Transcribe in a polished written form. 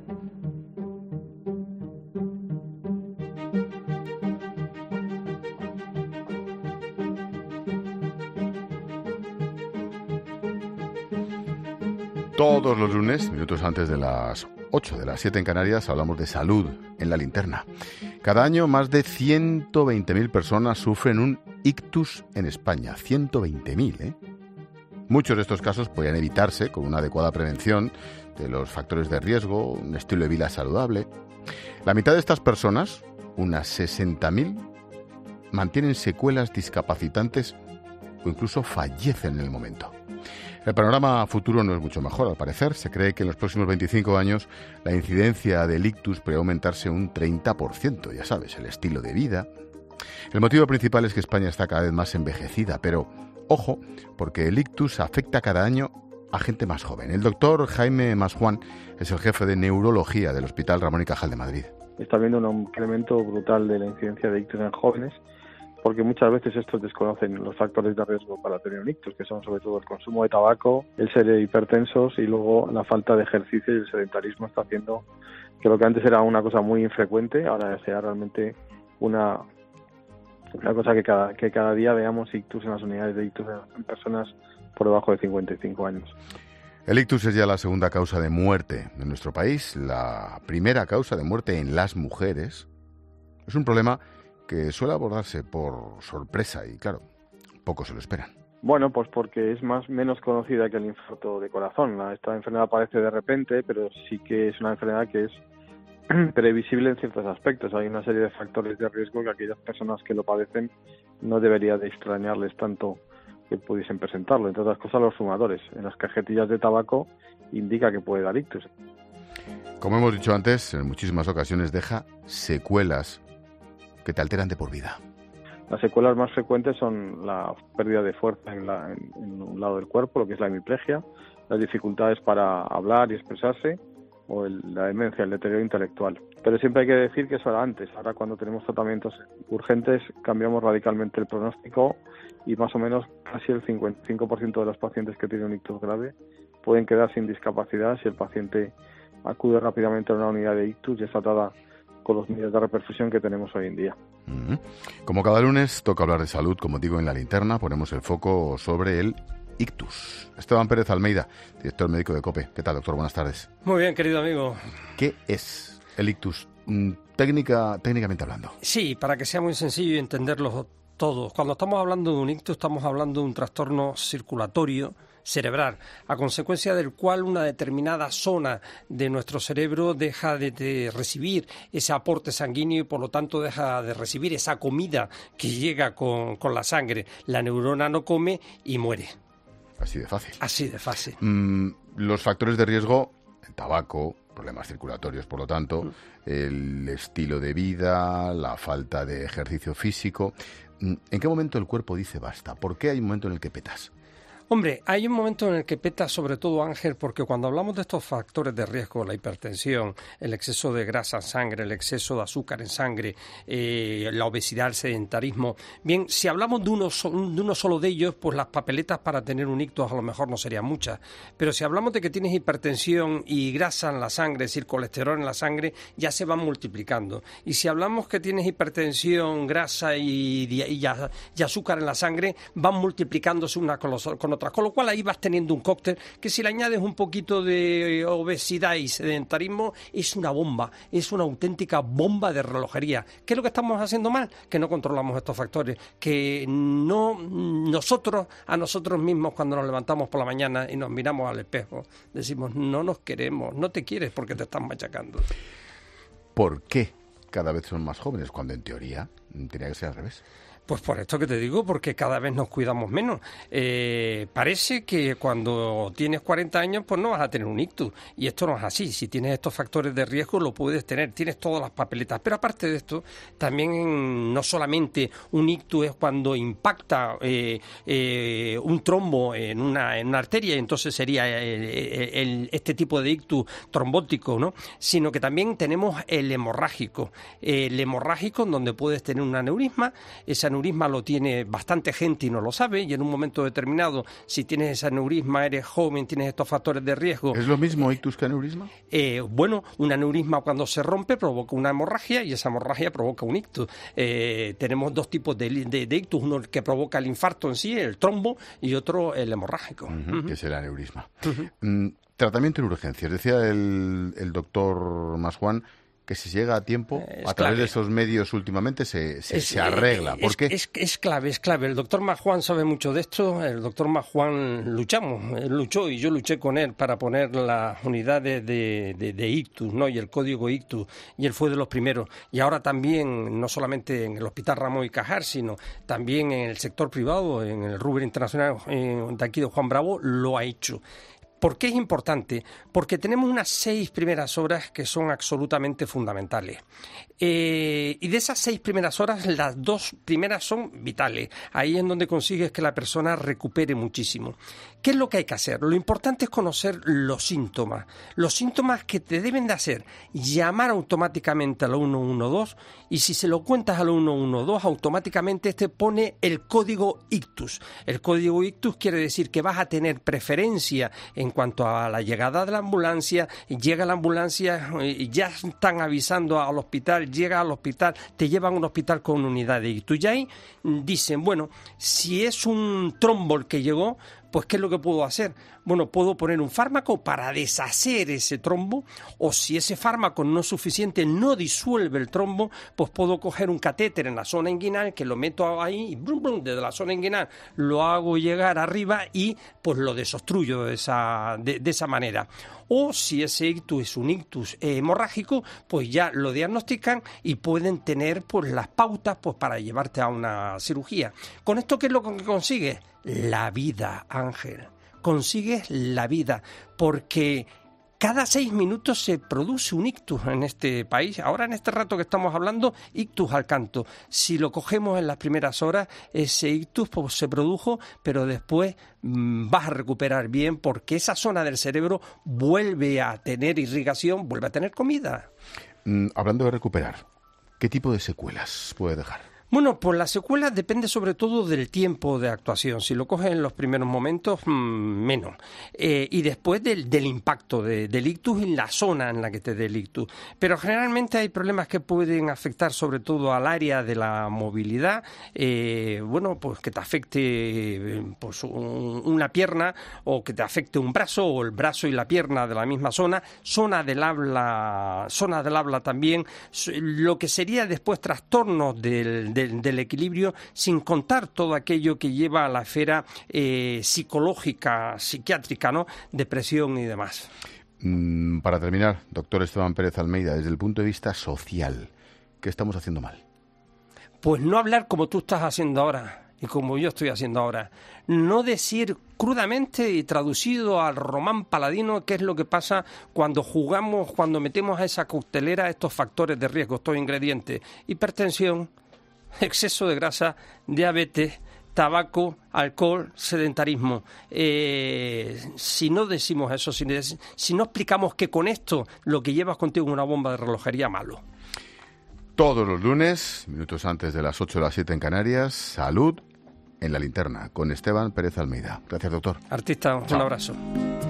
Todos los lunes, minutos antes de las 8, de las 7 en Canarias, hablamos de salud en La Linterna. Cada año más de 120.000 personas sufren un ictus en España. 120.000, ¿eh? Muchos de estos casos podrían evitarse con una adecuada prevención de los factores de riesgo, un estilo de vida saludable. La mitad de estas personas, unas 60.000, mantienen secuelas discapacitantes o incluso fallecen en el momento. El panorama futuro no es mucho mejor, al parecer. Se cree que en los próximos 25 años la incidencia del ictus puede aumentarse un 30%, ya sabes, el estilo de vida. El motivo principal es que España está cada vez más envejecida, pero ojo, porque el ictus afecta cada año a gente más joven. El doctor Jaime Masjuan es el jefe de neurología del Hospital Ramón y Cajal de Madrid. Está habiendo un incremento brutal de la incidencia de ictus en jóvenes, porque muchas veces estos desconocen los factores de riesgo para tener un ictus, que son sobre todo el consumo de tabaco, el ser hipertensos y luego la falta de ejercicio y el sedentarismo está haciendo que lo que antes era una cosa muy infrecuente, ahora sea realmente una cosa que cada día veamos ictus en las unidades de ictus en personas por debajo de 55 años. El ictus es ya la segunda causa de muerte en nuestro país, la primera causa de muerte en las mujeres. Es un problema que suele abordarse por sorpresa y, claro, pocos se lo esperan. Bueno, pues porque es menos conocida que el infarto de corazón. Esta enfermedad aparece de repente, pero sí que es una enfermedad que es previsible en ciertos aspectos. Hay una serie de factores de riesgo que aquellas personas que lo padecen no debería de extrañarles tanto que pudiesen presentarlo. Entre otras cosas, los fumadores. En las cajetillas de tabaco indica que puede dar ictus. Como hemos dicho antes, en muchísimas ocasiones deja secuelas que te alteran de por vida. Las secuelas más frecuentes son la pérdida de fuerza en un lado del cuerpo, lo que es la hemiplegia, las dificultades para hablar y expresarse, o la demencia, el deterioro intelectual. Pero siempre hay que decir que eso era antes. Ahora, cuando tenemos tratamientos urgentes, cambiamos radicalmente el pronóstico y más o menos casi el 55% de los pacientes que tienen un ictus grave pueden quedar sin discapacidad si el paciente acude rápidamente a una unidad de ictus y es tratada con los medios de reperfusión que tenemos hoy en día. Como cada lunes toca hablar de salud, como digo, en La Linterna ponemos el foco sobre el ictus. Esteban Pérez Almeida, director médico de COPE. ¿Qué tal, doctor? Buenas tardes. Muy bien, querido amigo. ¿Qué es el ictus, técnicamente hablando? Sí, para que sea muy sencillo y entenderlo todos. Cuando estamos hablando de un ictus, estamos hablando de un trastorno circulatorio cerebral, a consecuencia del cual una determinada zona de nuestro cerebro deja de recibir ese aporte sanguíneo y por lo tanto deja de recibir esa comida que llega con la sangre. La neurona no come y muere. Así de fácil. Así de fácil. Los factores de riesgo, el tabaco, problemas circulatorios, por lo tanto, el estilo de vida, la falta de ejercicio físico. ¿En qué momento el cuerpo dice basta? ¿Por qué hay un momento en el que petas? Hombre, hay un momento en el que peta sobre todo, Ángel, porque cuando hablamos de estos factores de riesgo, la hipertensión, el exceso de grasa en sangre, el exceso de azúcar en sangre, la obesidad, el sedentarismo, bien, si hablamos de uno solo de ellos, pues las papeletas para tener un ictus a lo mejor no serían muchas, pero si hablamos de que tienes hipertensión y grasa en la sangre, es decir, colesterol en la sangre, ya se van multiplicando. Y si hablamos que tienes hipertensión, grasa y azúcar en la sangre, van multiplicándose una con otras, con lo cual ahí vas teniendo un cóctel que si le añades un poquito de obesidad y sedentarismo es una bomba, es una auténtica bomba de relojería. ¿Qué es lo que estamos haciendo mal? Que no controlamos estos factores, que no nosotros a nosotros mismos cuando nos levantamos por la mañana y nos miramos al espejo decimos no nos queremos, no te quieres porque te están machacando. ¿Por qué cada vez son más jóvenes cuando en teoría tendría que ser al revés? Pues por esto que te digo, porque cada vez nos cuidamos menos. Parece que cuando tienes 40 años, pues no vas a tener un ictus. Y esto no es así. Si tienes estos factores de riesgo, lo puedes tener. Tienes todas las papeletas. Pero aparte de esto, también no solamente un ictus es cuando impacta un trombo en una arteria, y entonces sería este tipo de ictus trombótico, ¿no? Sino que también tenemos el hemorrágico. El hemorrágico, en donde puedes tener un aneurisma. Ese aneurisma lo tiene bastante gente y no lo sabe, y en un momento determinado, si tienes ese aneurisma, eres joven, tienes estos factores de riesgo. ¿Es lo mismo ictus que aneurisma? Bueno, un aneurisma cuando se rompe provoca una hemorragia y esa hemorragia provoca un ictus. Tenemos dos tipos de ictus, uno que provoca el infarto en sí, el trombo, y otro el hemorrágico. Que es el aneurisma. Tratamiento en urgencias. Decía el doctor Masjuan que si llega a tiempo, a través de esos medios últimamente se arregla. ¿Por qué? Es clave. El doctor Masjuan sabe mucho de esto. El doctor Masjuan luchó y yo luché con él para poner las unidades de ictus, ¿no? Y el código ictus, y él fue de los primeros. Y ahora también, no solamente en el Hospital Ramón y Cajal, sino también en el sector privado, en el Ruber Internacional de aquí de Juan Bravo, lo ha hecho. ¿Por qué es importante? Porque tenemos unas 6 primeras horas que son absolutamente fundamentales. Y de esas 6 primeras horas, las 2 primeras son vitales. Ahí es donde consigues que la persona recupere muchísimo. ¿Qué es lo que hay que hacer? Lo importante es conocer los síntomas. Los síntomas que te deben de hacer llamar automáticamente al 112, y si se lo cuentas al 112, automáticamente pone el código ictus. El código ictus quiere decir que vas a tener preferencia en cuanto a la llegada de la ambulancia. Llega la ambulancia, ya están avisando al hospital, llega al hospital, te llevan a un hospital con unidad de ictus. Y ahí dicen, bueno, si es un trombo el que llegó, pues ¿qué es lo que puedo hacer? Bueno, puedo poner un fármaco para deshacer ese trombo, o si ese fármaco no es suficiente, no disuelve el trombo, pues puedo coger un catéter en la zona inguinal, que lo meto ahí, y brum, brum, desde la zona inguinal lo hago llegar arriba y pues lo desobstruyo de esa manera. O si ese ictus es un ictus hemorrágico, pues ya lo diagnostican y pueden tener pues las pautas pues para llevarte a una cirugía. ¿Con esto qué es lo que consigues? La vida, Ángel. Consigues la vida, porque cada 6 minutos se produce un ictus en este país. Ahora, en este rato que estamos hablando, ictus al canto. Si lo cogemos en las primeras horas, ese ictus pues, se produjo, pero después vas a recuperar bien, porque esa zona del cerebro vuelve a tener irrigación, vuelve a tener comida. Hablando de recuperar, ¿qué tipo de secuelas puede dejar? Bueno, pues la secuela depende sobre todo del tiempo de actuación. Si lo coges en los primeros momentos, menos. Y después del impacto del ictus en la zona en la que te dé el ictus. Pero generalmente hay problemas que pueden afectar sobre todo al área de la movilidad. Bueno, pues que te afecte pues una pierna, o que te afecte un brazo, o el brazo y la pierna de la misma zona. Zona del habla también. Lo que sería después trastornos del equilibrio, sin contar todo aquello que lleva a la esfera psicológica, psiquiátrica, ¿no? Depresión y demás. Para terminar, doctor Esteban Pérez Almeida, desde el punto de vista social, ¿qué estamos haciendo mal? Pues no hablar como tú estás haciendo ahora y como yo estoy haciendo ahora. No decir crudamente y traducido al román paladino qué es lo que pasa cuando jugamos, cuando metemos a esa coctelera estos factores de riesgo, estos ingredientes: hipertensión, exceso de grasa, diabetes, tabaco, alcohol, sedentarismo. Si no decimos eso, si no explicamos que con esto lo que llevas contigo es una bomba de relojería, malo. Todos los lunes, minutos antes de las 8 o las 7 en Canarias, Salud en la Linterna, con Esteban Pérez Almeida. Gracias, doctor. Artista, un abrazo.